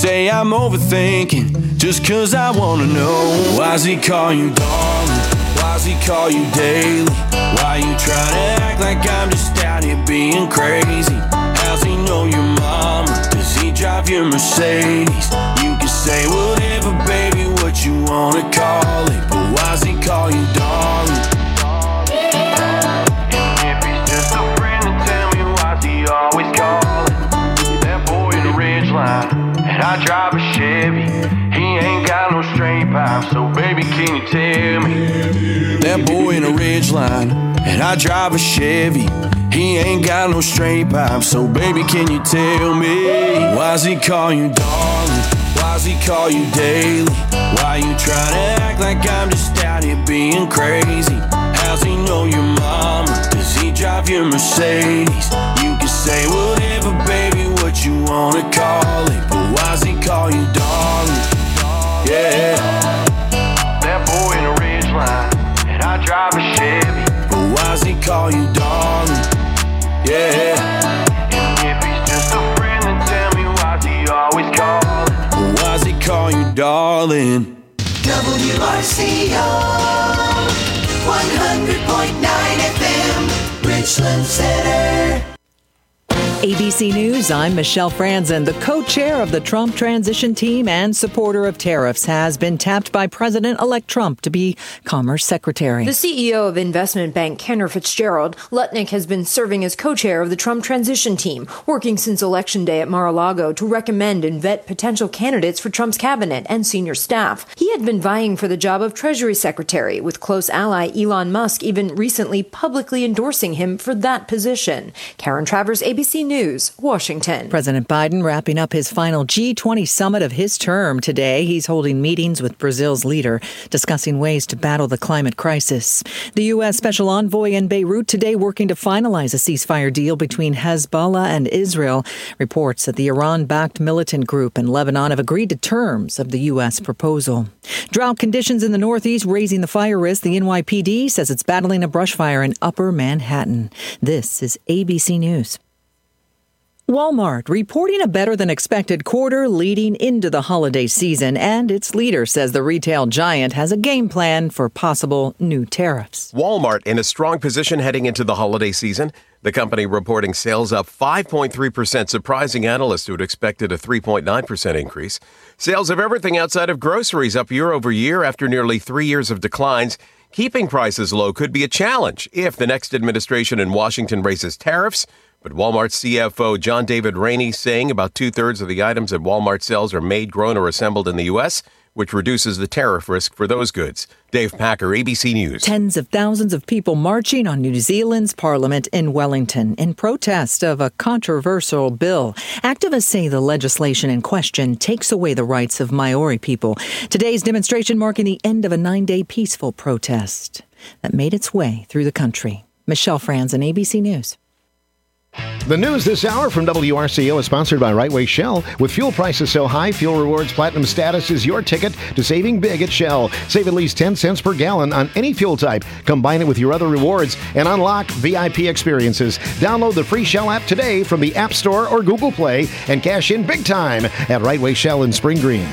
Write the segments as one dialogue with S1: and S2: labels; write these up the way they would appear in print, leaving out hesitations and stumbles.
S1: say I'm overthinking just 'cause I wanna know. Why's he call you darling? Why's he call you daily? Why you trying to act like I'm just out here being crazy? How's he know your mama? Does he drive your Mercedes? You can say whatever, baby, what you wanna call it, but why's he call you darling? And if he's just a friend, then tell me why's he always calling? That boy in the ridgeline, and I drive a Chevy. He ain't got no straight pipe, so baby, can you tell me? That boy in a ridgeline, and I drive a Chevy. He ain't got no straight pipe, so baby, can you tell me? Why's he call you darling? Why's he call you daily? Why you trying to act like I'm just out here being crazy? How's he know your mama? Does he drive your Mercedes? You can say whatever, baby, what you wanna call it, but why's he call you darling? Yeah, that boy in a ridgeline, and I drive a Chevy, but why's he call you darling? Yeah, and if he's just a friend, then tell me why's he always calling? But why's he call you darling?
S2: WRCO 100.9 FM, Richland Center.
S3: ABC News, I'm Michelle Franzen. The co-chair of the Trump transition team and supporter of tariffs has been tapped by President-elect Trump to be Commerce Secretary.
S4: The CEO of investment bank Cantor Fitzgerald, Lutnick, has been serving as co-chair of the Trump transition team, working since Election Day at Mar-a-Lago to recommend and vet potential candidates for Trump's cabinet and senior staff. He had been vying for the job of Treasury Secretary, with close ally Elon Musk even recently publicly endorsing him for that position. Karen Travers, ABC News, Washington.
S3: President Biden wrapping up his final G20 summit of his term today. He's holding meetings with Brazil's leader, discussing ways to battle the climate crisis. The U.S. Special Envoy in Beirut today working to finalize a ceasefire deal between Hezbollah and Israel. Reports that the Iran-backed militant group in Lebanon have agreed to terms of the U.S. proposal. Drought conditions in the Northeast raising the fire risk. The NYPD says it's battling a brush fire in Upper Manhattan. This is ABC News. Walmart reporting a better-than-expected quarter leading into the holiday season, and its leader says the retail giant has a game plan for possible new tariffs.
S5: Walmart in a strong position heading into the holiday season. The company reporting sales up 5.3%, surprising analysts who had expected a 3.9% increase. Sales of everything outside of groceries up year over year after nearly 3 years of declines. Keeping prices low could be a challenge if the next administration in Washington raises tariffs. But Walmart CFO John David Rainey saying about 2/3 of the items that Walmart sells are made, grown, or assembled in the U.S., which reduces the tariff risk for those goods. Dave Packer, ABC News.
S3: Tens of thousands of people marching on New Zealand's Parliament in Wellington in protest of a controversial bill. Activists say the legislation in question takes away the rights of Maori people. Today's demonstration marking the end of a 9-day peaceful protest that made its way through the country. Michelle Franzen, ABC News.
S6: The news this hour from WRCO is sponsored by Right Way Shell. With fuel prices so high, Fuel Rewards Platinum status is your ticket to saving big at Shell. Save at least 10 cents per gallon on any fuel type. Combine it with your other rewards and unlock VIP experiences. Download the free Shell app today from the App Store or Google Play and cash in big time at Right Way Shell in Spring Green.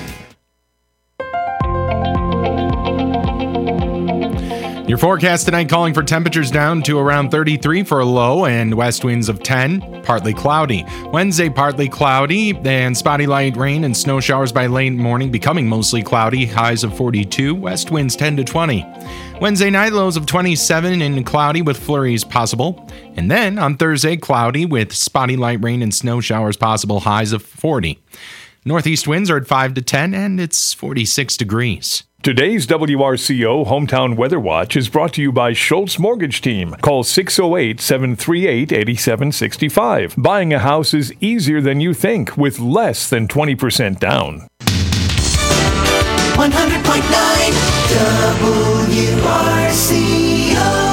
S7: Your forecast tonight calling for temperatures down to around 33 for a low and west winds of 10, partly cloudy. Wednesday, partly cloudy and spotty light rain and snow showers by late morning, becoming mostly cloudy, highs of 42, west winds 10 to 20. Wednesday night, lows of 27 and cloudy with flurries possible. And then on Thursday, cloudy with spotty light rain and snow showers possible, highs of 40. Northeast winds are at 5 to 10 and it's 46 degrees.
S8: Today's WRCO Hometown Weather Watch is brought to you by Schultz Mortgage Team. Call 608-738-8765. Buying a house is easier than you think with less than 20% down.
S2: 100.9 WRCO.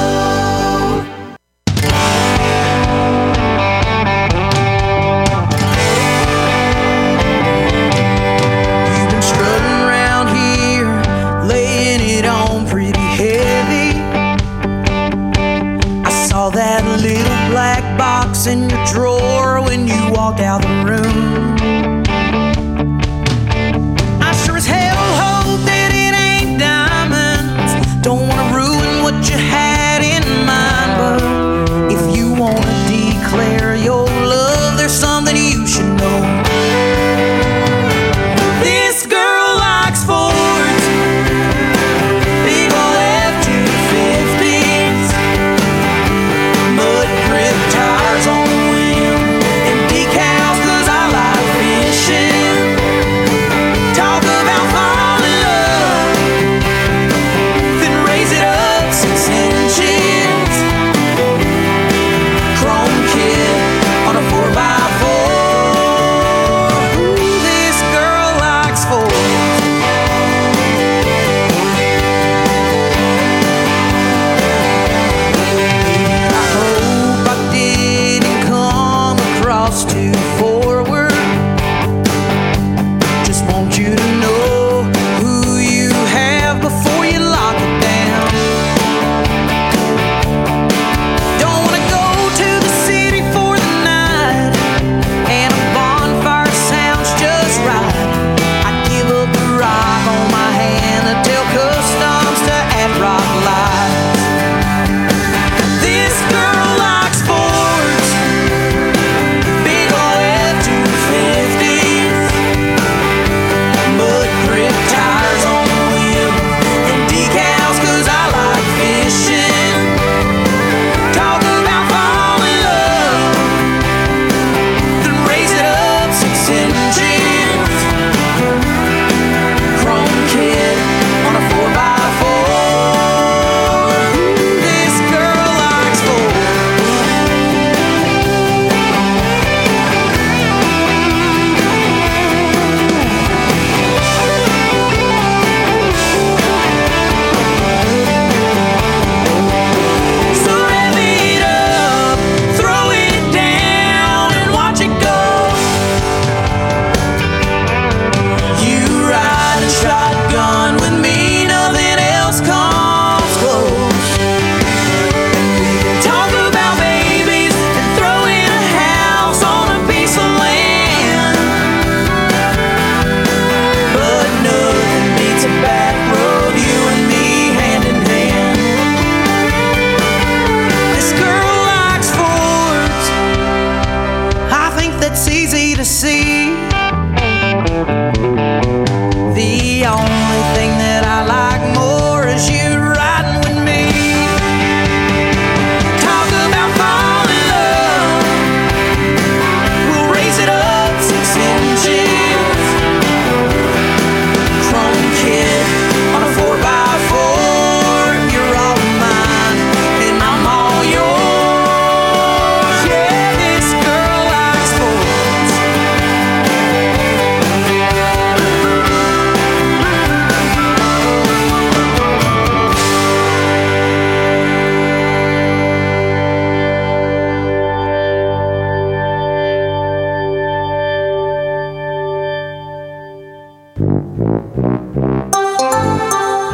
S9: That little black box in your drawer when you walked out the room.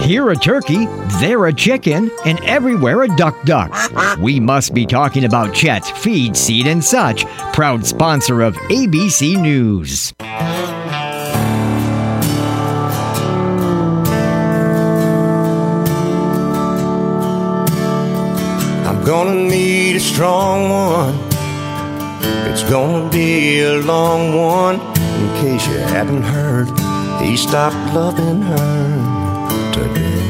S10: Here a turkey, there a chicken, and everywhere a duck. We must be talking about Chet Feed, Seed, and Such, proud sponsor of ABC News.
S11: I'm gonna need a strong one. It's gonna be a long one. In case you hadn't heard, he stopped loving her today.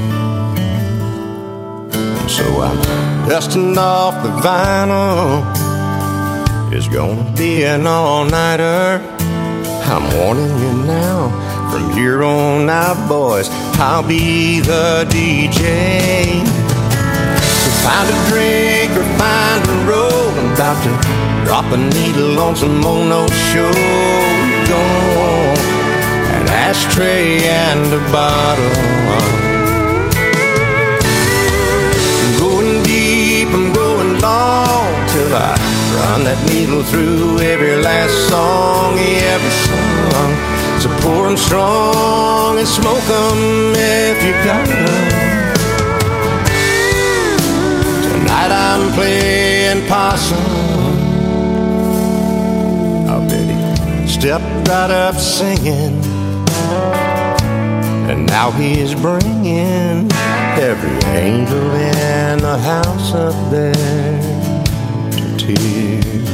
S11: And so I'm dusting off the vinyl. It's gonna be an all-nighter. I'm warning you now. From here on out, boys, I'll be the DJ. So find a drink or find a roll. I'm about to drop a needle on some mono show. You're gonna want an ashtray and a bottle. I'm going deep, I'm going long, till I run that needle through every last song he ever sung. So pour 'em strong and smoke 'em if you got 'em. Tonight I'm playing possum. I bet he stepped right up singing, and now he's bringing every angel in the house up there to tears.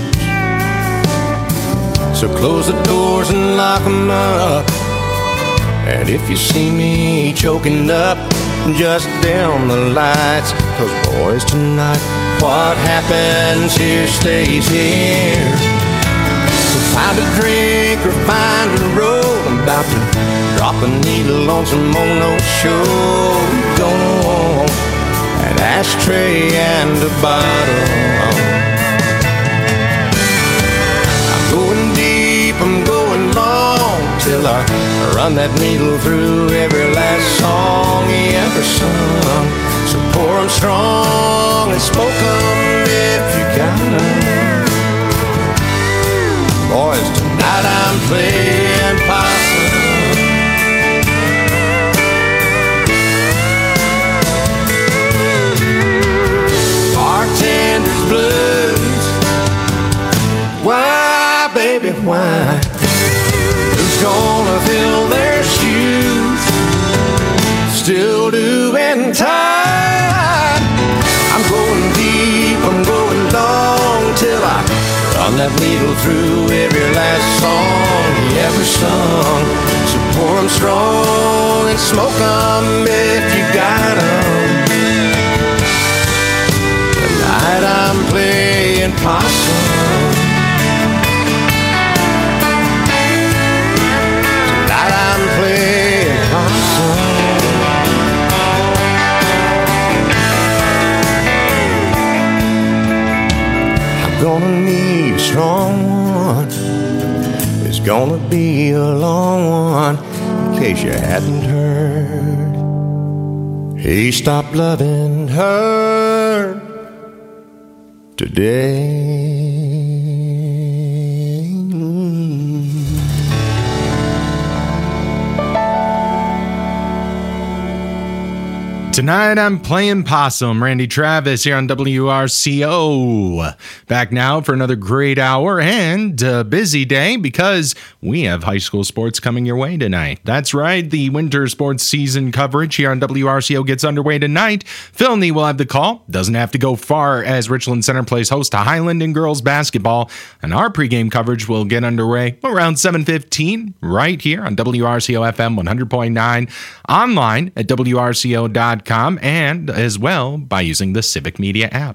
S11: So close the doors and lock 'em up, and if you see me choking up, just dim the lights. 'Cause boys, tonight what happens here stays here. So find a drink or find a roll. I'm about to drop a needle on some mono show. You're gonna want an ashtray and a bottle. I'm going deep, I'm going long, till I run that needle through every last song he ever sung. So pour 'em strong and smoke 'em if you got 'em. Boys, tonight I'm playing possum. Bartender's blues. Why, baby, why? Who's gonna fill their shoes? Still doing time. I'm going deep, I'm going long, till I run that needle through every last song he ever sung. So pour 'em strong and smoke 'em if you got 'em. Tonight I'm playing possum. Tonight I'm playing possum. Gonna need a strong one. It's gonna be a long one. In case you hadn't heard, he stopped loving her today.
S7: Tonight I'm playing possum. Randy Travis here on WRCO. Back now for another great hour and a busy day because we have high school sports coming your way tonight. That's right, the winter sports season coverage here on WRCO gets underway tonight. Phil Nee will have the call. Doesn't have to go far as Richland Center plays host to Highland and girls basketball. And our pregame coverage will get underway around 7:15 right here on WRCO FM 100.9, online at WRCO.com. And as well by using the Civic Media app.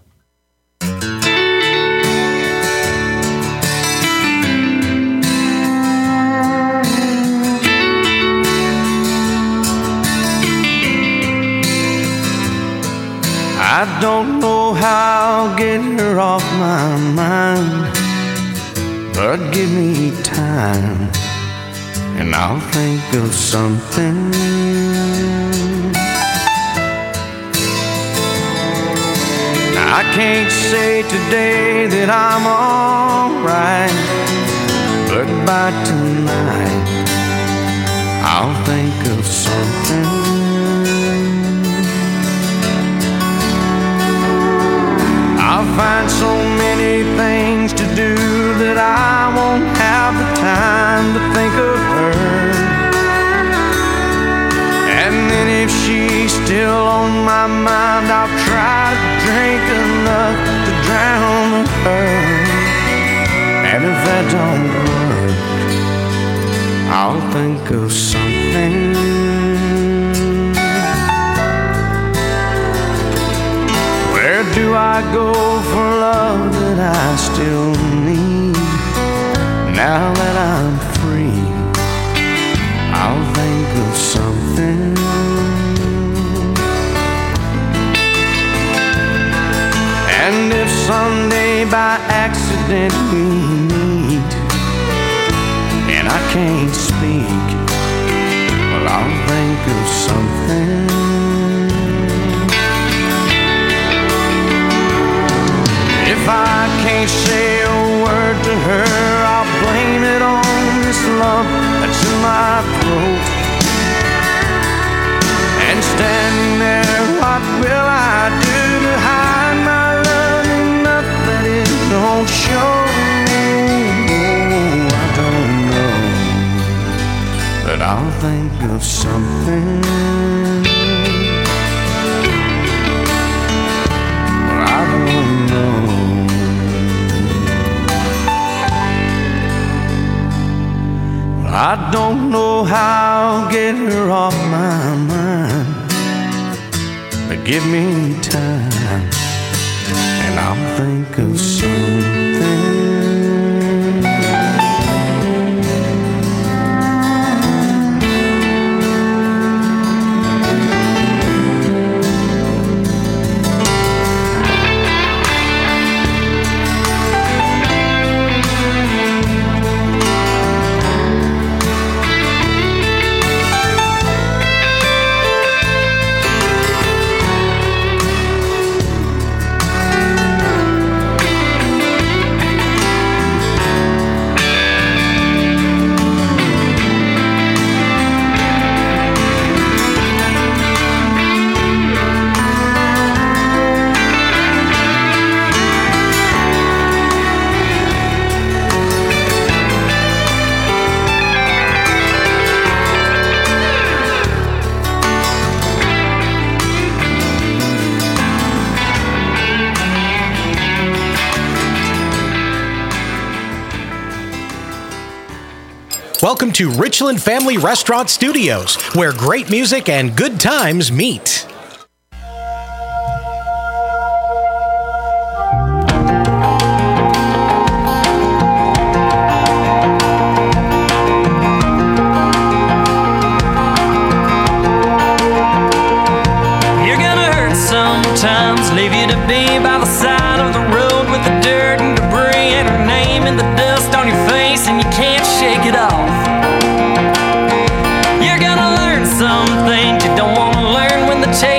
S9: I don't know how I'll get her off my mind, but give me time and I'll think of something. I can't say today that I'm alright, but by tonight I'll think of something. find so many things to do that I won't have the time to think of her. And then if she's still on my mind, I'll try to drink enough to drown her. And if that don't work, I'll think of something. Where do I go for love that I still need? Now that I'm free, I'll think of something. And if someday by accident we meet and I can't speak, well, I'll think of something. If I can't say a word to her, I'll blame it on this lump that's in my throat. And standing there, what will I do to hide my love enough that it don't show? I don't know, but I'll think of something. I don't know. I don't know how I'll get her off my mind, but give me time and I'll think of something.
S12: Welcome to Richland Family Restaurant Studios, where great music and good times meet.
S13: You're gonna hurt sometimes, leave you to be by the side of the road with the dirt and debris and her name in the dust on your face, and you can't shake it off. You're gonna learn some things you don't want to learn when the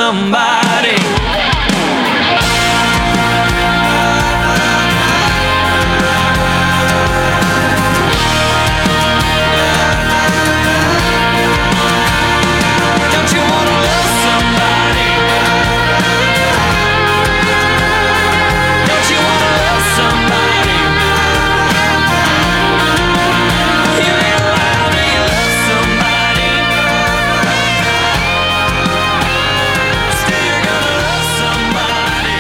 S13: somebody. Don't you wanna love somebody? Don't you wanna love somebody? You ain't allowed to love somebody. Still you're gonna love somebody.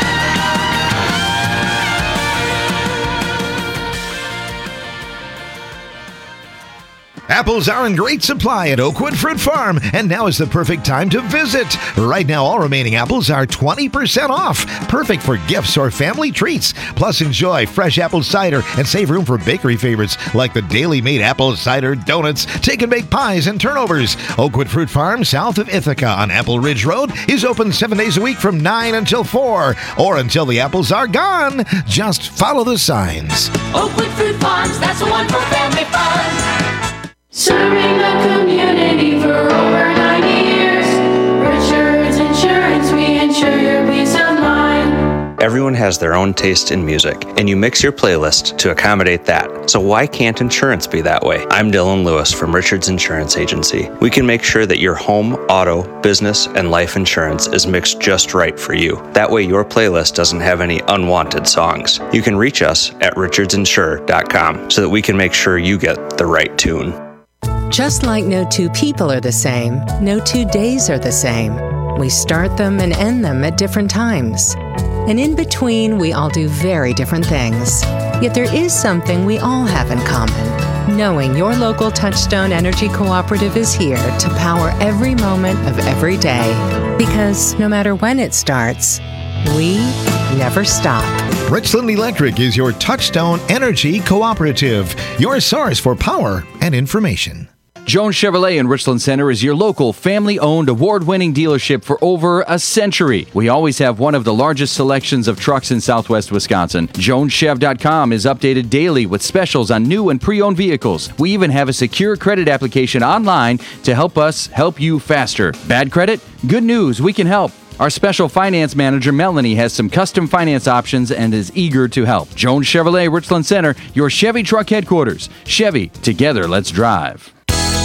S6: Apples are in great supply at Oakwood Fruit Farm, and now is the perfect time to visit. Right now, all remaining apples are 20% off. Perfect for gifts or family treats. Plus, enjoy fresh apple cider and save room for bakery favorites like the Daily Made apple cider donuts, take and bake pies, and turnovers. Oakwood Fruit Farm, south of Ithaca on Apple Ridge Road, is open 7 days a week from 9 until 4, or until the apples are gone. Just follow the signs.
S2: Oakwood Fruit Farms, that's the one for family fun. Serving the community for over 90 years. Richards Insurance, we insure your peace of mind.
S14: Everyone has their own taste in music, and you mix your playlist to accommodate that. So why can't insurance be that way? I'm Dylan Lewis from Richards Insurance Agency. We can make sure that your home, auto, business, and life insurance is mixed just right for you. That way your playlist doesn't have any unwanted songs. You can reach us at richardsinsure.com so that we can make sure you get the right tune.
S15: Just like no two people are the same, no 2 days are the same. We start them and end them at different times. And in between, we all do very different things. Yet there is something we all have in common. Knowing your local Touchstone Energy Cooperative is here to power every moment of every day. Because no matter when it starts, we never stop.
S6: Richland Electric is your Touchstone Energy Cooperative, your source for power and information.
S16: Jones Chevrolet in Richland Center is your local family-owned, award-winning dealership for over a century. We always have one of the largest selections of trucks in southwest Wisconsin. JonesChev.com is updated daily with specials on new and pre-owned vehicles. We even have a secure credit application online to help us help you faster. Bad credit? Good news, we can help. Our special finance manager, Melanie, has some custom finance options and is eager to help. Jones Chevrolet, Richland Center, your Chevy truck headquarters. Chevy, together, let's drive.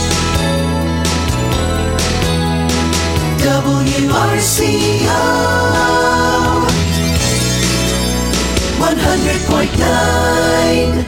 S2: WRCO 100.9.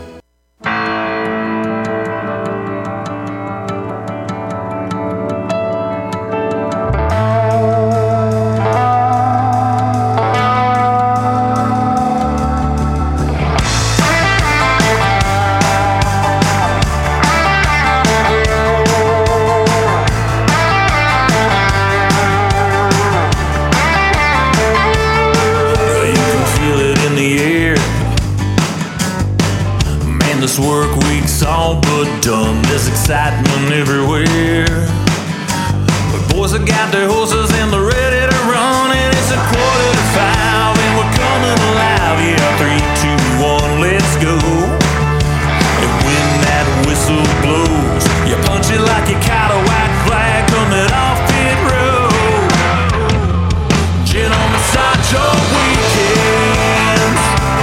S17: This work week's all but done. There's excitement everywhere. The boys have got their horses and they're ready to run. And it's 4:45 and we're coming alive. Yeah, 3, 2, 1, let's go. And when that whistle blows, you punch it like you caught a white flag coming off pit road. Gentlemen, start your weekends.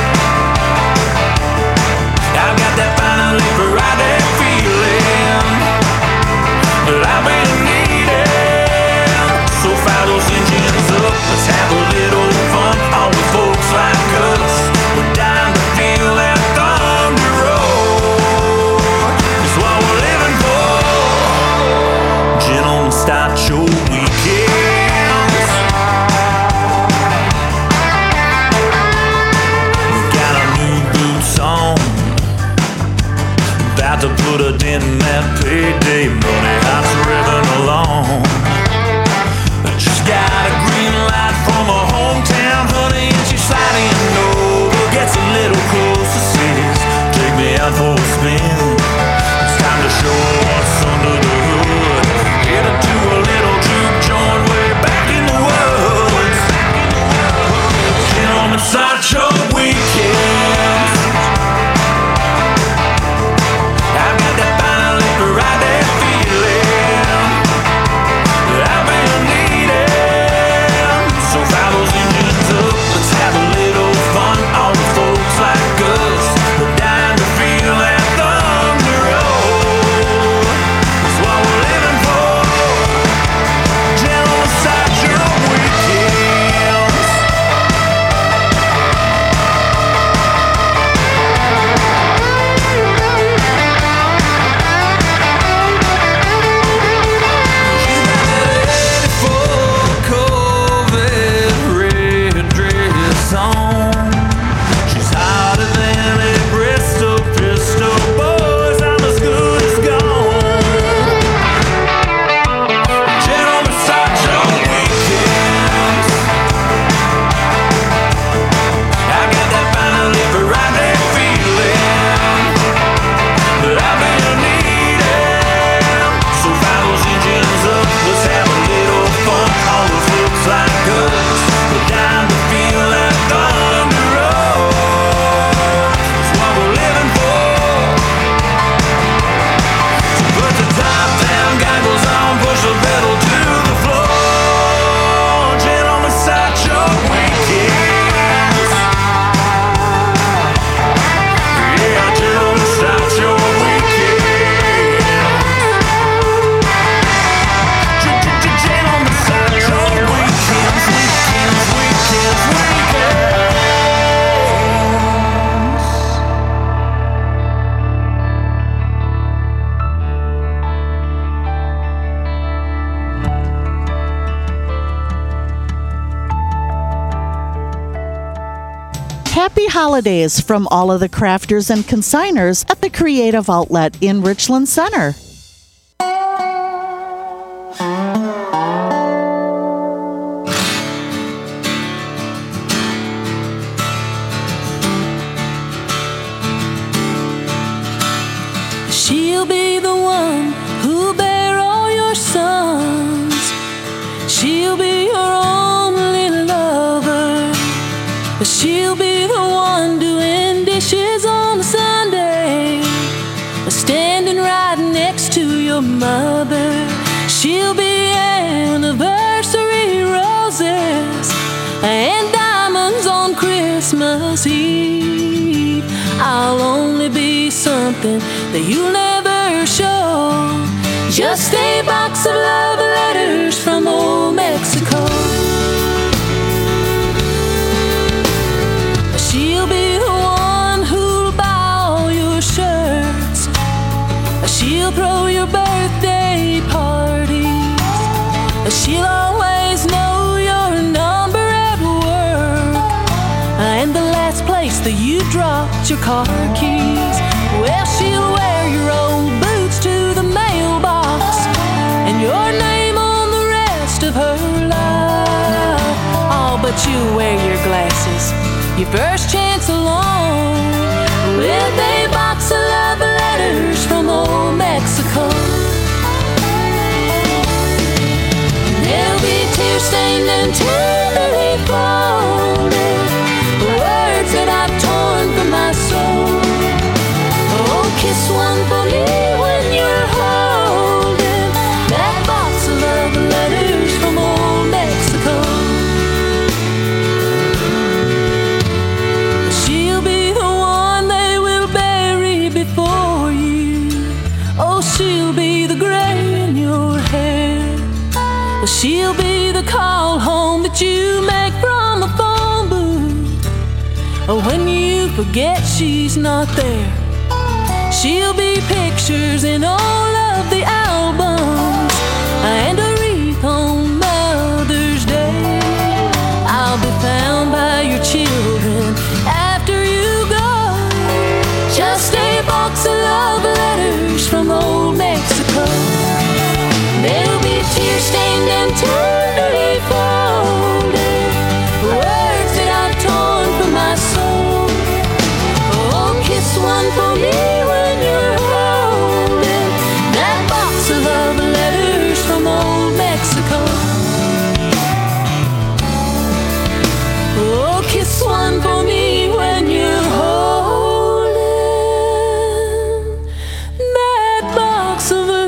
S17: I've got that finally Friday feeling that I've been needing. So fire those engines up, let's have a little fun. All the folks like us, we're dying to feel that thunder roll. It's what we're living for. Gentlemen, start your weekends. We got our new boots on, about to put a dent in that payday money. Hots revving along. I just got a green light from a hometown honey, and she's sliding over. Gets a little closer, says, take me out for a spin. It's time to show her what's under the hood. Headed to a little juke joint way back in the woods. Gentlemen, start your weekend. I've got that finally Friday feeling that I've been needing.
S18: Happy holidays from all of the crafters and consigners at the Creative Outlet in Richland Center.
S2: She'll be the one who'll bear all your sons. She'll be your only lover. She'll be the one doing dishes on a Sunday, standing right next to your mother. She'll be anniversary roses and diamonds on Christmas Eve. I'll only be something that you'll never show, just a box of love letters from old Mexico. She'll be the one who'll buy all your shirts. She'll throw your birthday parties. She'll always know your number at work and the last place that you dropped your car keys. Well, she'll wear your old boots to the mailbox and your name on the rest of her life. Oh, but you'll wear your glasses your first chance along with a box of love letters from old Mexico. They'll be tear-stained and tenderly folded, words that I've torn from my soul. Oh, kiss one for me when you're holding that box of love letters from old Mexico. She'll be the one they will bury before you. Oh, she'll be the gray in your hair. She'll be the call home that you make from the phone booth. Oh, when you forget she's not there. She'll be pictures in all of the albums and a wreath on Mother's Day. I'll be found by your children after you go, just a box of love letters from old Mexico. They'll be tear-stained and tenderly folded, words that I've torn from my soul. Oh, kiss one for me when you're holding that box of love letters from old Mexico. Oh, kiss one for me when you're holding that box of love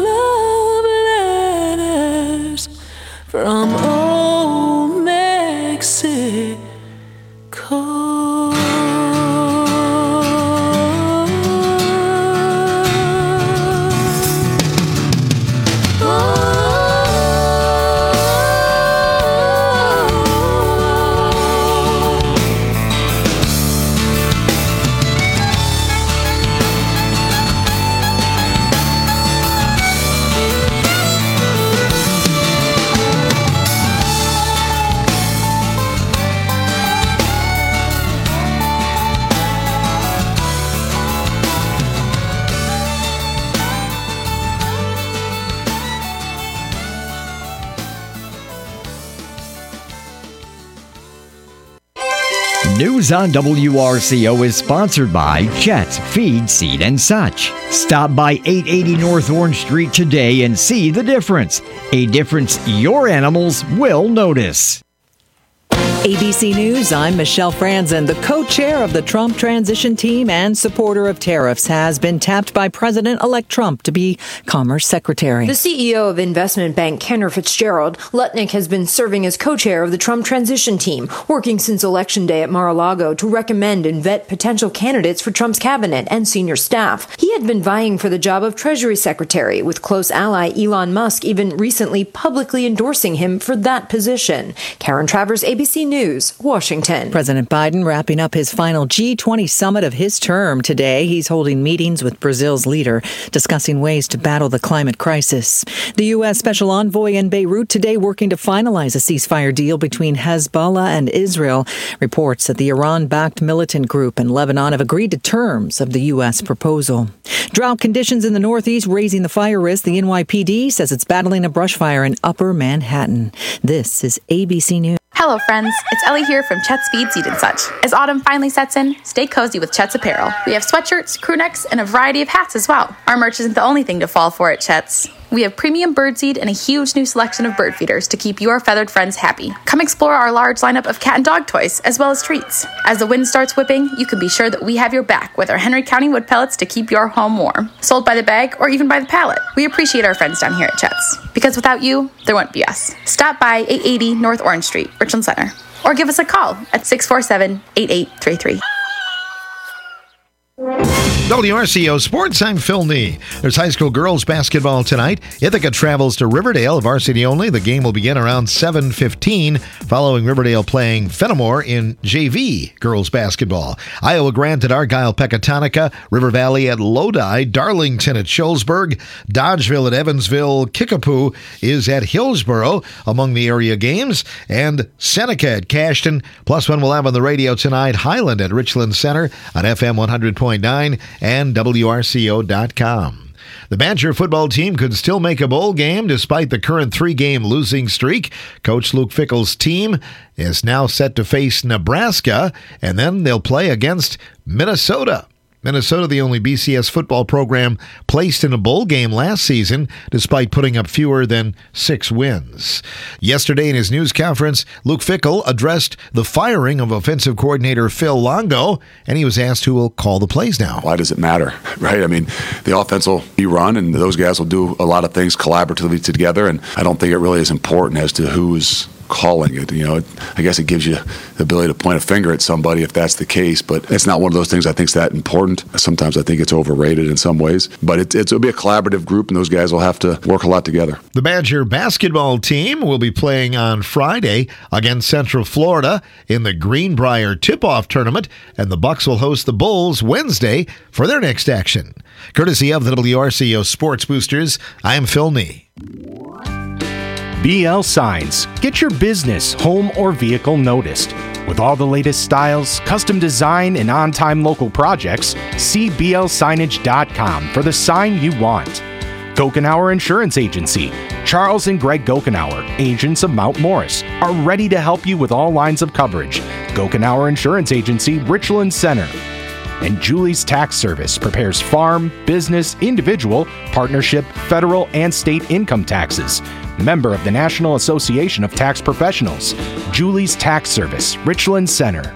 S2: letters from old Mexico.
S10: News on WRCO is sponsored by Chet's Feed, Seed, and Such. Stop by 880 North Orange Street today and see the difference. A difference your animals will notice.
S3: ABC News, I'm Michelle Franzen. The co-chair of the Trump transition team and supporter of tariffs has been tapped by President-elect Trump to be Commerce Secretary.
S4: The CEO of investment bank Cantor Fitzgerald, Lutnick, has been serving as co-chair of the Trump transition team, working since Election Day at Mar-a-Lago to recommend and vet potential candidates for Trump's cabinet and senior staff. He had been vying for the job of Treasury Secretary, with close ally Elon Musk even recently publicly endorsing him for that position. Karen Travers, ABC News, Washington.
S3: President Biden wrapping up his final G20 summit of his term today. He's holding meetings with Brazil's leader, discussing ways to battle the climate crisis. The U.S. Special Envoy in Beirut today working to finalize a ceasefire deal between Hezbollah and Israel. Reports that the Iran-backed militant group in Lebanon have agreed to terms of the U.S. proposal. Drought conditions in the Northeast raising the fire risk. The NYPD says it's battling a brush fire in Upper Manhattan. This is ABC News.
S19: Hello, friends. It's Ellie here from Chet's Feed, Seed, and Such. As autumn finally sets in, stay cozy with Chet's apparel. We have sweatshirts, crew necks, and a variety of hats as well. Our merch isn't the only thing to fall for at Chet's. We have premium birdseed and a huge new selection of bird feeders to keep your feathered friends happy. Come explore our large lineup of cat and dog toys, as well as treats. As the wind starts whipping, you can be sure that we have your back with our Henry County wood pellets to keep your home warm. Sold by the bag or even by the pallet. We appreciate our friends down here at Chet's. Because without you, there wouldn't be us. Stop by 880 North Orange Street, Richland Center. Or give us a call at 647-8833.
S6: WRCO Sports, I'm Phil Nee. There's high school girls basketball tonight. Ithaca travels to Riverdale, varsity only. The game will begin around 7:15, following Riverdale playing Fenimore in JV girls basketball. Iowa Grant at Argyle Pecatonica, River Valley at Lodi, Darlington at Shullsburg, Dodgeville at Evansville, Kickapoo is at Hillsboro among the area games, and Seneca at Cashton. Plus one we'll have on the radio tonight, Highland at Richland Center on FM 100.9 and WRCO.com. The Badger football team could still make a bowl game despite the current 3-game losing streak. Coach Luke Fickell's team is now set to face Nebraska, and then they'll play against Minnesota. Minnesota, the only BCS football program placed in a bowl game last season, despite putting up fewer than 6 wins. Yesterday in his news conference, Luke Fickell addressed the firing of offensive coordinator Phil Longo, and he was asked who will call the plays now.
S20: Why does it matter, right? I mean, the offense will be run, and those guys will do a lot of things collaboratively together, and I don't think it really is important as to who's calling it. You know, I guess it gives you the ability to point a finger at somebody if that's the case, but it's not one of those things I think is that important. Sometimes I think it's overrated in some ways, but it'll be a collaborative group, and those guys will have to work a lot together.
S6: The Badger basketball team will be playing on Friday against Central Florida in the Greenbrier tip-off tournament, and the Bucks will host the Bulls Wednesday for their next action. Courtesy of the WRCO Sports Boosters, I'm Phil Nee.
S12: BL Signs. Get your business, home, or vehicle noticed. With all the latest styles, custom design, and on-time local projects, see blsignage.com for the sign you want. Gokenauer Insurance Agency. Charles and Greg Gokenauer, agents of Mount Morris, are ready to help you with all lines of coverage. Gokenauer Insurance Agency, Richland Center. And Julie's Tax Service prepares farm, business, individual, partnership, federal, and state income taxes. Member of the National Association of Tax Professionals. Julie's Tax Service, Richland Center.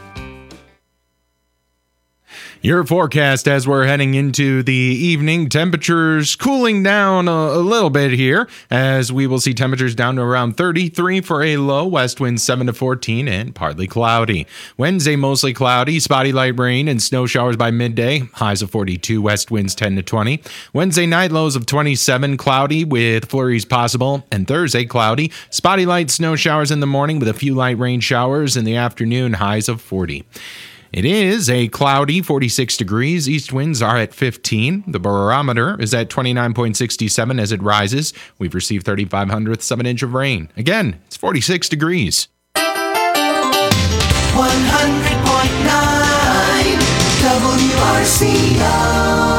S7: Your forecast as we're heading into the evening. Temperatures cooling down a little bit here, as we will see temperatures down to around 33 for a low, west winds 7 to 14, and partly cloudy. Wednesday, mostly cloudy, spotty light rain and snow showers by midday, highs of 42, west winds 10 to 20. Wednesday night, lows of 27, cloudy with flurries possible, and Thursday, cloudy, spotty light snow showers in the morning with a few light rain showers in the afternoon, highs of 40. It is a cloudy 46 degrees. East winds are at 15. The barometer is at 29.67 as it rises. We've received 3/500ths of an inch of rain. Again, it's 46 degrees.
S2: 100.9 WRCO.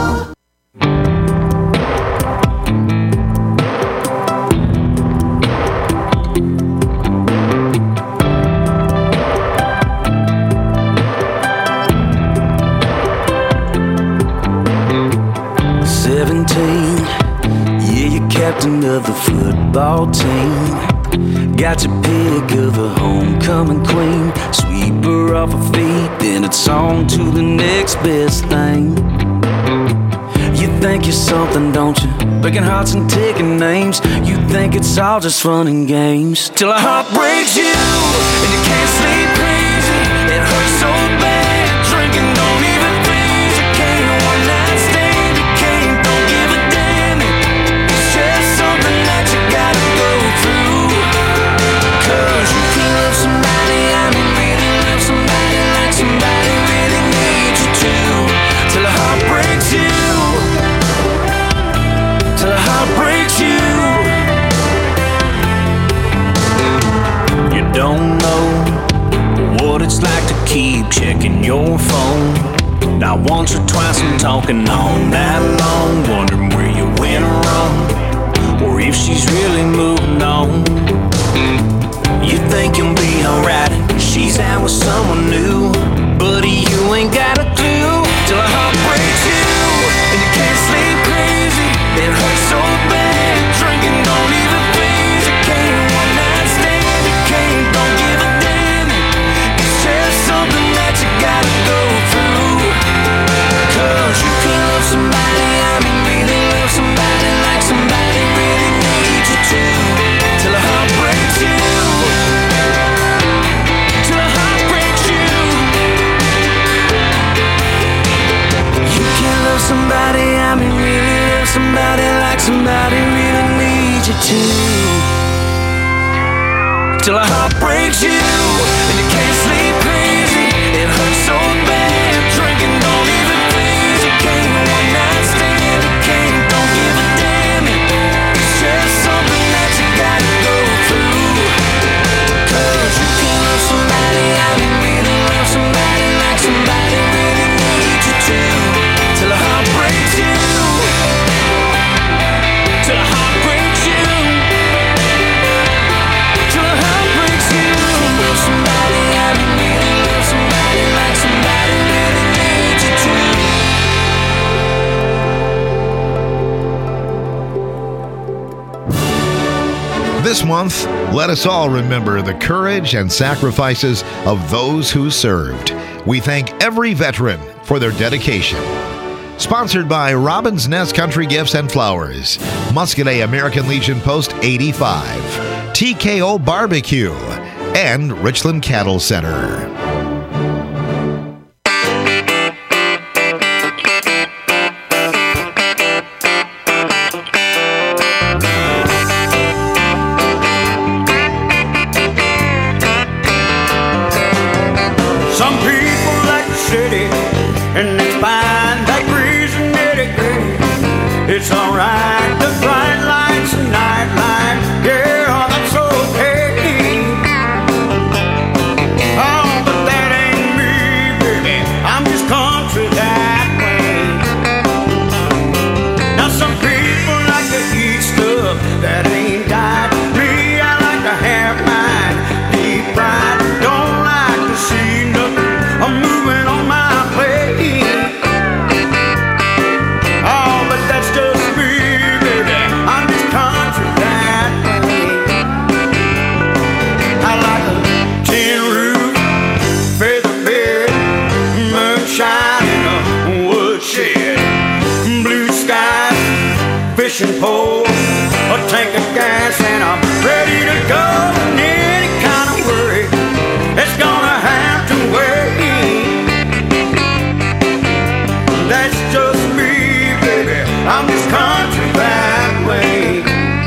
S9: 17, yeah, you're captain of the football team. Got your pick of a homecoming queen. Sweep her off her feet, then it's on to the next best thing. You think you're something, don't you? Breaking hearts and taking names. You think it's all just fun and games, till a heart breaks you and you can't sleep crazy. It hurts so bad, drinking don't even freeze. You can't one night stand, you can't, don't give a damn. It's just something that you gotta go through. 'Cause you can't love somebody
S17: your phone. Not once or twice I'm talking all night long, wondering where you went wrong, or if she's really moving on. You think you'll be alright, she's out with someone new, buddy, you ain't got a clue till a heart breaks you, and you can't sleep crazy. It hurts so bad, drinking don't even please. You can't one night stand, you can't, don't give a damn. It's just something that you gotta go through. Cause you can love somebody, I mean really love somebody, like somebody really needs you to, till a heart breaks you. Till a heart breaks you. You can love somebody, I mean really love somebody, like somebody really needs you to, till a heart breaks you, and you can't sleep crazy. It hurts so bad, drinking don't even please. You can't one night stand, you can't, don't give a damn. It's just something that you gotta go through. Cause you can love somebody, I mean really love somebody, like somebody really needs you to, till a heart breaks you. Till a heart breaks you. Till a heart breaks you. Love somebody, I mean really love somebody, like somebody really needs you to.
S6: This month, let us all remember the courage and sacrifices of those who served. We thank every veteran for their dedication. Sponsored by Robin's Nest Country Gifts and Flowers, Muscadet American Legion Post 85, TKO Barbecue, and Richland Cattle Center.
S9: Some people like the city, and it's fine, like reason it's alright, the bright lights and nightlife, yeah, that's okay. Oh, but that ain't me, baby, I'm just country that way. Now some people like to eat stuff that ain't died. Me, I like to have mine deep fried. Don't like to see nothing I'm moving on my plate. Oh, but that's just me, baby, I'm just country that way. I like a tin roof, feather bed, moonshine in a woodshed, blue skies, fishing pole, a tank of gas, and I'm ready to go. And any kind of worry, it's gonna have to wait. That's just me, baby, I'm just country that way.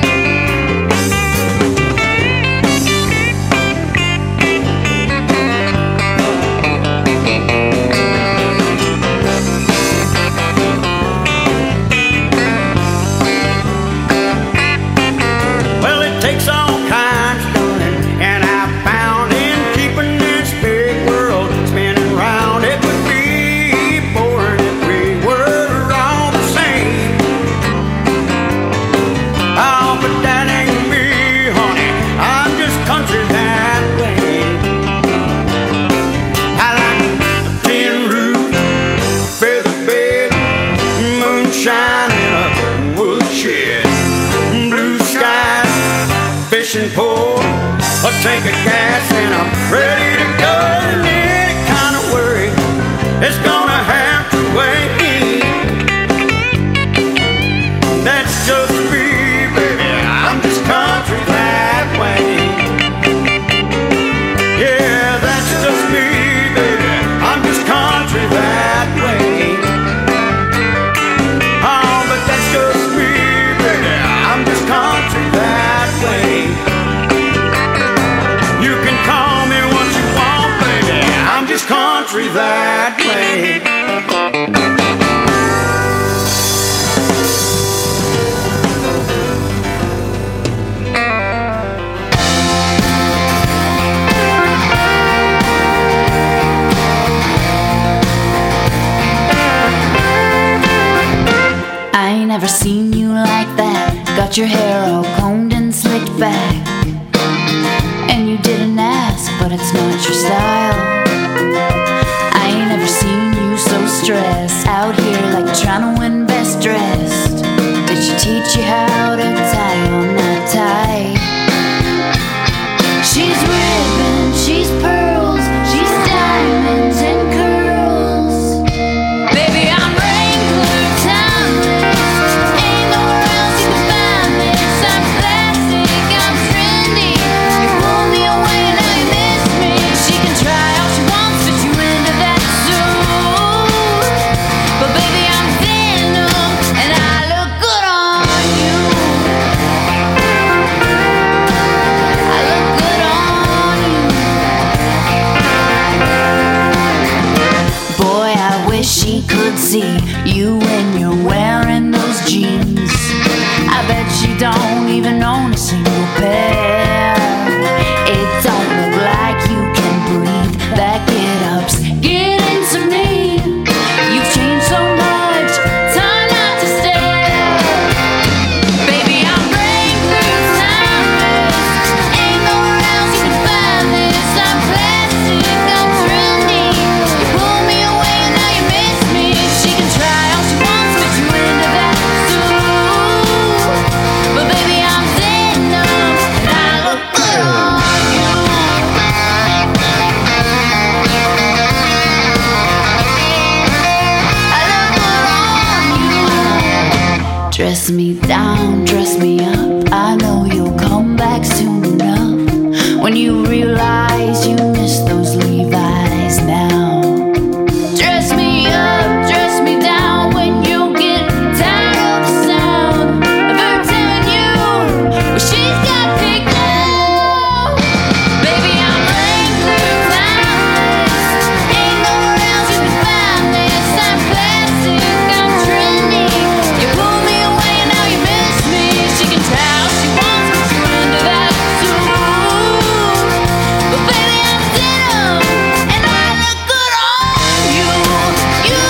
S9: Well, it takes all kinds of doing, and I found in keeping this big world spinning round, it would be boring if we were all the same. Oh, but that ain't me, honey, I'm just country that way. I like a tin roof, feather bed, moonshine in a woodshed, blue skies, fishing pole, a tank of gas, and I'm ready to go. And any kind of worry, it's gonna have to wait. That's just me, baby, I'm just country that way. Yeah, that's just me, baby, I'm just country that way. Oh, but that's just me, baby, I'm just country that way. You can call me what you want, baby, I'm just country that way.
S2: never seen you like that. Got your hair all combed and slicked back. And you didn't ask, but it's not your style. I ain't never seen you so stressed. Out here like trying to win best dressed. Did she teach you how to tie on that tie? She's ribbon, she's pearls, she's diamonds and curls. Baby, I'm Wrangler, timeless. Ain't nowhere else you can find this. I'm classic, I'm trendy. You pull me away, now you miss me. She can try all she wants, fit you into that suit. But baby, I'm venom, and I look good on you. I look good on you. Boy, I wish she could see you when you're wearing those jeans. I bet she don't even own a single pair. It don't look like you can breathe. Back it up's getting to me. You've changed so much, time not to stare. Baby, I'm Wrangler, timeless. Ain't nowhere else you can find this. I'm classic, I'm trendy. You pull me away and now you miss me. She can try all she wants, fit you into that suit. But baby, I'm venom, and I look good on you. I look good on you. Dress me down, dress me up. I know you'll come back soon enough. When you realize you miss those Levi's now. Dress me up, dress me down. When you get tired of the sound of her telling you what she's got picked out. Baby, I'm Wrangler, timeless. Ain't nowhere else you can find this. I'm classic, I'm trendy. You pull me away and now you miss me. She can try all she wants, but you into that suit. But baby, I'm denim, and I look good on you. You,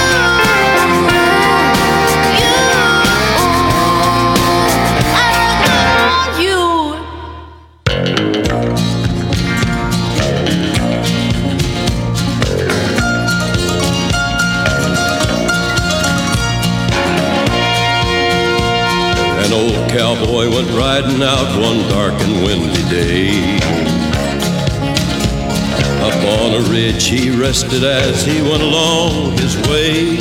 S2: I look good on you.
S21: An old cowboy went riding out one dark and windy day. Up on a ridge he rested as he went along his way.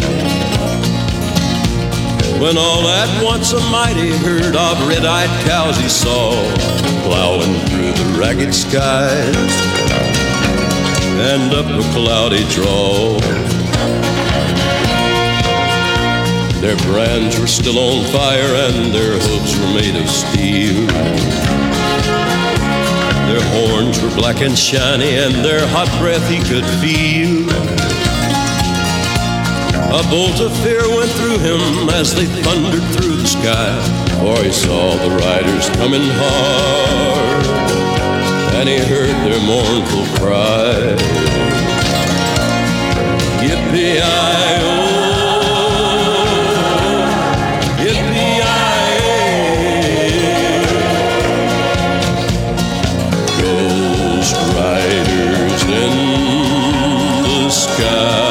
S21: When all at once a mighty herd of red-eyed cows he saw plowing through the ragged skies and up a cloudy draw. Their brands were still on fire and their hooves were made of steel. Their horns were black and shiny and their hot breath he could feel. A bolt of fear went through him as they thundered through the sky, for he saw the riders coming hard and he heard their mournful cry. Yippee-i-oh, riders in the sky.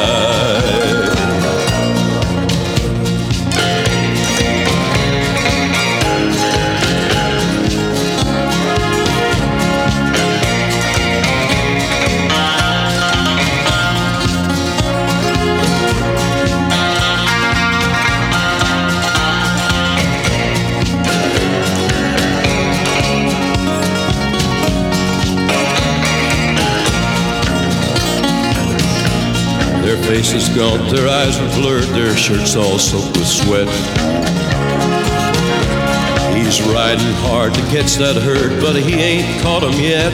S21: Their faces gaunt, their eyes were blurred, their shirts all soaked with sweat. He's riding hard to catch that herd, but he ain't caught 'em yet.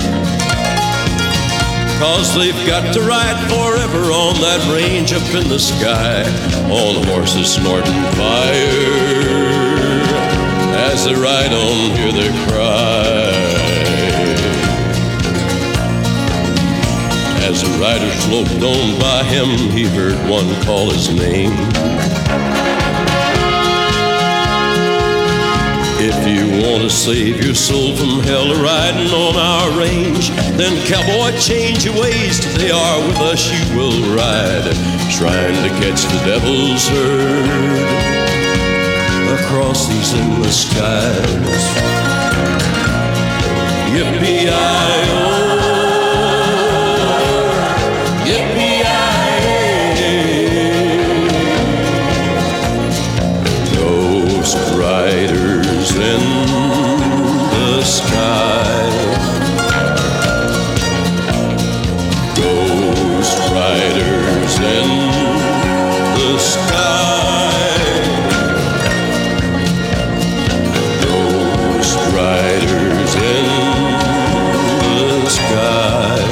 S21: 'Cause they've got to ride forever on that range up in the sky, on horses snorting fire. As they ride on, hear their cry. As the riders loped on by him, he heard one call his name. If you want to save your soul from hell riding on our range, then cowboy, change your ways. Today are with us you will ride, trying to catch the devil's herd across these endless skies. Yippee-yi-oh, riders in the sky, ghost riders in the sky, ghost riders in the sky.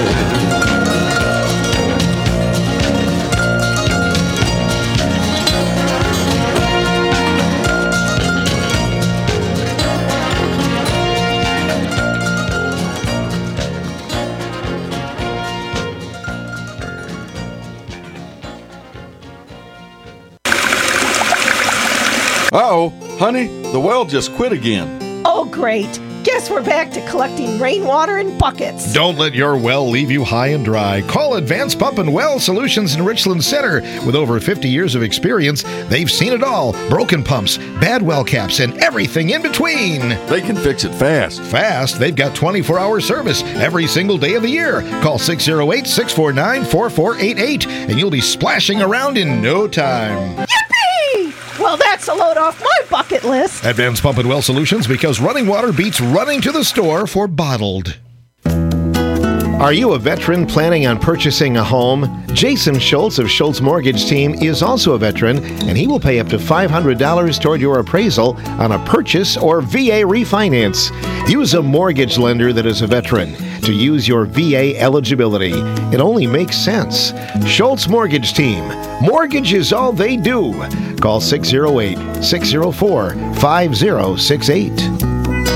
S1: Uh-oh, honey, the well just quit again.
S22: Oh, great. Guess we're back to collecting rainwater in buckets.
S6: Don't let your well leave you high and dry. Call Advanced Pump and Well Solutions in Richland Center. With over 50 years of experience, they've seen it all. Broken pumps, bad well caps, and everything in between.
S1: They can fix it fast.
S6: Fast? They've got 24-hour service every single day of the year. Call 608-649-4488 and you'll be splashing around in no time.
S22: Yippee! Well, that's a load off my bucket list.
S6: Advanced Pump and Well Solutions, because running water beats running to the store for bottled. Are you a veteran planning on purchasing a home? Jason Schultz of Schultz Mortgage Team is also a veteran, and he will pay up to $500 toward your appraisal on a purchase or VA refinance. Use a mortgage lender that is a veteran to use your VA eligibility. It only makes sense. Schultz Mortgage Team. Mortgage is all they do. Call 608-604-5068.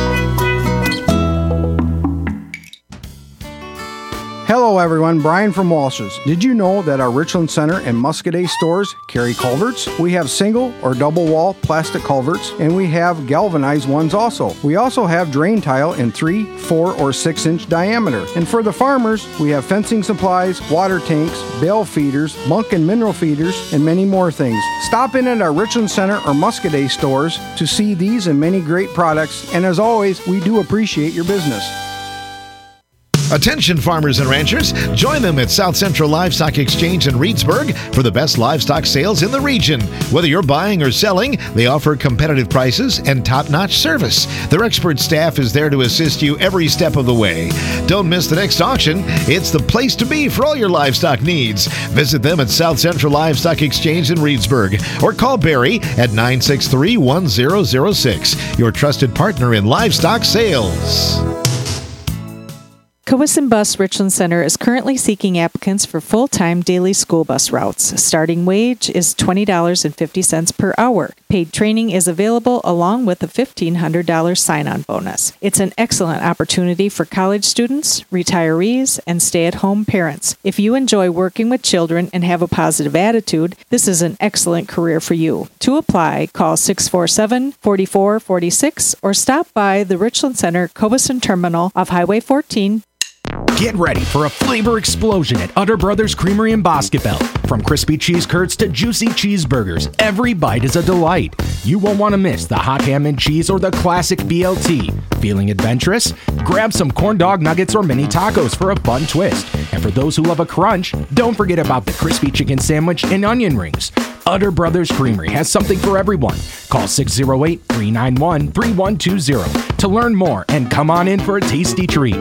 S23: Hello everyone, Brian from Walsh's. Did you know that our Richland Center and Muscadet stores carry culverts? We have single or double wall plastic culverts, and we have galvanized ones also. We also have drain tile in 3, 4, or 6-inch diameter. And for the farmers, we have fencing supplies, water tanks, bale feeders, bunk and mineral feeders, and many more things. Stop in at our Richland Center or Muscadet stores to see these and many great products, and as always, we do appreciate your business.
S6: Attention farmers and ranchers, join them at South Central Livestock Exchange in Reedsburg for the best livestock sales in the region. Whether you're buying or selling, they offer competitive prices and top-notch service. Their expert staff is there to assist you every step of the way. Don't miss the next auction. It's the place to be for all your livestock needs. Visit them at South Central Livestock Exchange in Reedsburg or call Barry at 963-1006, your trusted partner in livestock sales.
S24: Cowesson Bus Richland Center is currently seeking applicants for full-time daily school bus routes. Starting wage is $20.50 per hour. Paid training is available along with a $1,500 sign-on bonus. It's an excellent opportunity for college students, retirees, and stay-at-home parents. If you enjoy working with children and have a positive attitude, this is an excellent career for you. To apply, call 647-4446 or stop by the Richland Center Cowesson Terminal off Highway 14.
S12: Get ready for a flavor explosion at Utter Brothers Creamery in Boscobel. From crispy cheese curds to juicy cheeseburgers, every bite is a delight. You won't want to miss the hot ham and cheese or the classic BLT. Feeling adventurous? Grab some corn dog nuggets or mini tacos for a fun twist. And for those who love a crunch, don't forget about the crispy chicken sandwich and onion rings. Utter Brothers Creamery has something for everyone. Call 608-391-3120 to learn more and come on in for a tasty treat.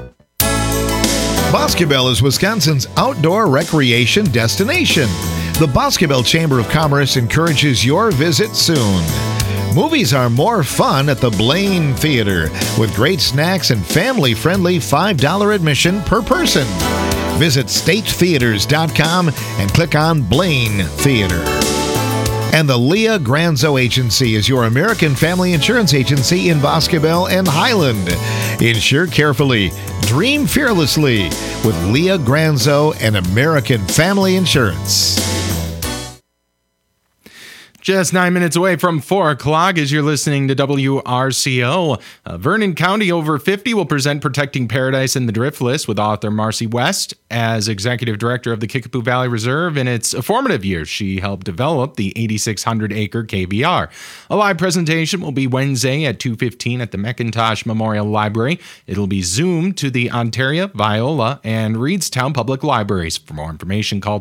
S6: Boscobel is Wisconsin's outdoor recreation destination. The Boscobel Chamber of Commerce encourages your visit soon. Movies are more fun at the Blaine Theater with great snacks and family-friendly $5 admission per person. Visit statetheaters.com and click on Blaine Theater. And the Leah Granzo Agency is your American family insurance agency in Boscobel and Highland. Insure carefully, dream fearlessly with Leah Granzo and American Family Insurance.
S7: Just 9 minutes away from 4 o'clock as you're listening to WRCO. Vernon County Over 50 will present Protecting Paradise in the Driftless with author Marcy West as executive director of the Kickapoo Valley Reserve. In its formative years, she helped develop the 8,600-acre KVR. A live presentation will be Wednesday at 2:15 at the McIntosh Memorial Library. It'll be zoomed to the Ontario, Viola, and Reedstown Public Libraries. For more information, call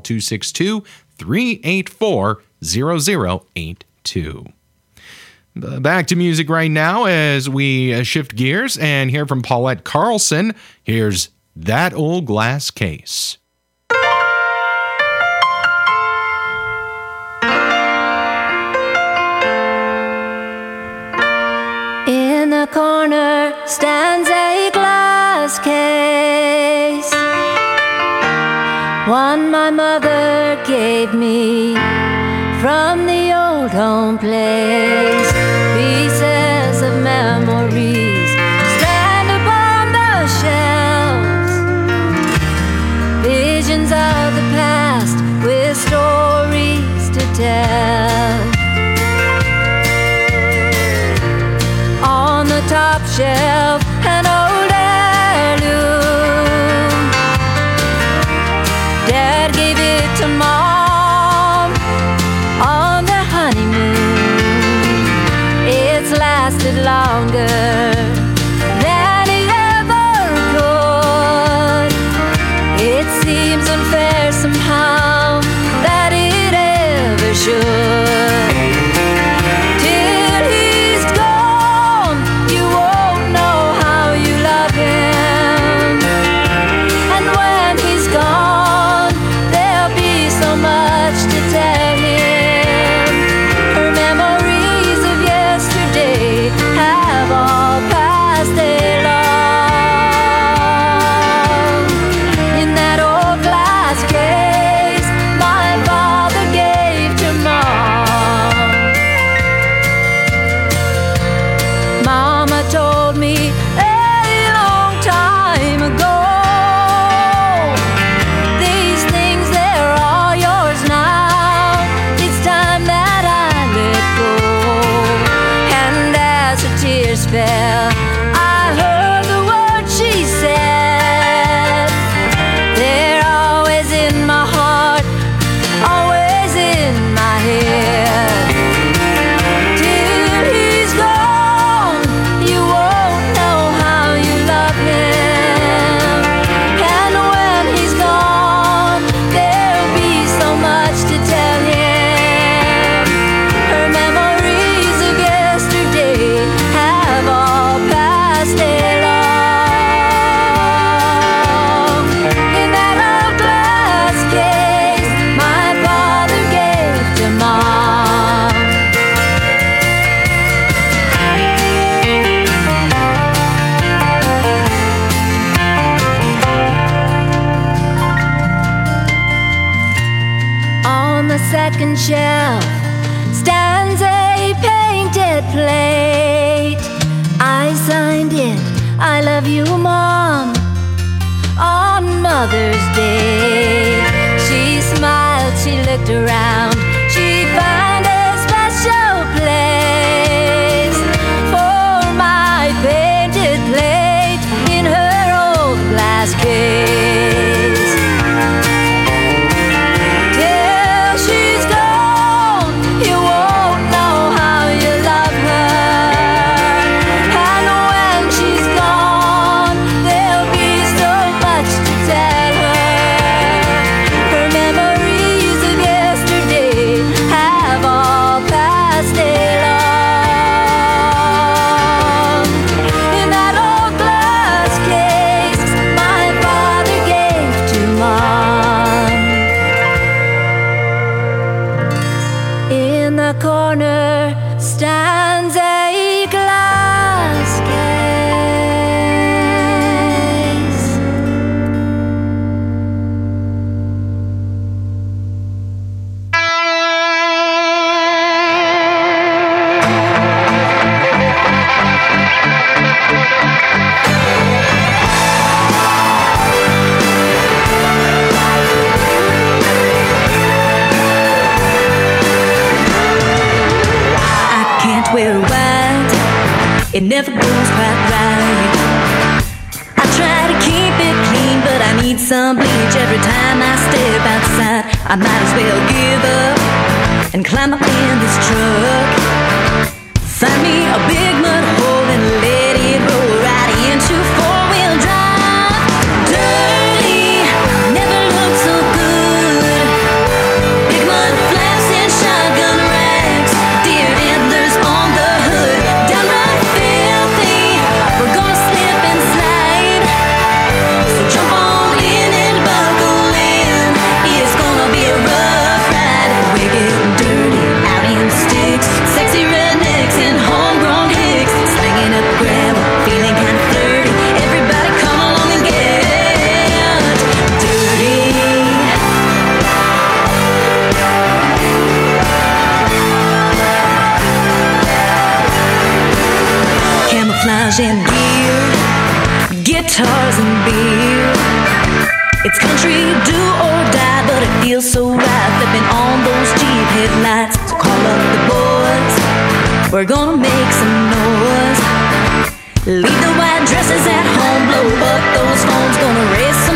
S7: 262-384-0082. Back to music right now as we shift gears and hear from Paulette Carlson. Here's That Old Glass Case.
S2: In the corner stands a glass case, one my mother gave me from the old home place. Pieces of memories stand upon the shelves, visions of the past with stories to tell. On the top shelf, an old heirloom. Dad gave it to Mom on their honeymoon. It's lasted longer than it ever could. It seems unfair somehow that it ever should. Till he's gone, you won't know how you love him. And when he's gone, there'll be so much to tell him. Her memories of yesterday have all passed along. In that old glass case my father gave to Mom. Mama told me a long time ago, these things, they're all yours now. It's time that I let go. And as her tears fell, I heard the words she said. They're always in my heart, always in my head. Till he's gone, you won't know how you love him. And when he's gone, there'll be so much to tell him. Her memories of yesterday have all passed along. In that old glass case my father gave to Mom. On the second shelf stands a painted plate. I signed it, I love you, Mom, on Mother's Day. She smiled, she looked around, she'd find a special place for my painted plate in her old glass case. Till she's gone, you won't know how you love her. And when she's gone, there'll be so much to tell her. Her memories of yesterday have it never goes quite right. I try to keep it clean, but I need some bleach every time I step outside. I might as well give up and climb up in this truck. Find me a big mud hole and let it roll right into four-wheel drive. Dirty, never looked so good. Big mud flaps and shotgun racks, deer antlers on the hood. Downright filthy, we're gonna slip and slide. So jump on in and buckle in. It's gonna be a rough ride. We're getting dirty out in sticks, sexy rednecks and homegrown hicks, slinging up gravel, feeling kind of flirty. Everybody come along and get dirty. Camouflage and gear, guitars and beer. It's country do or die, but it feels so right flipping on those Jeep headlights. So call up the boys, we're gonna make some noise. Leave the white dresses at home, blow up those phones, gonna race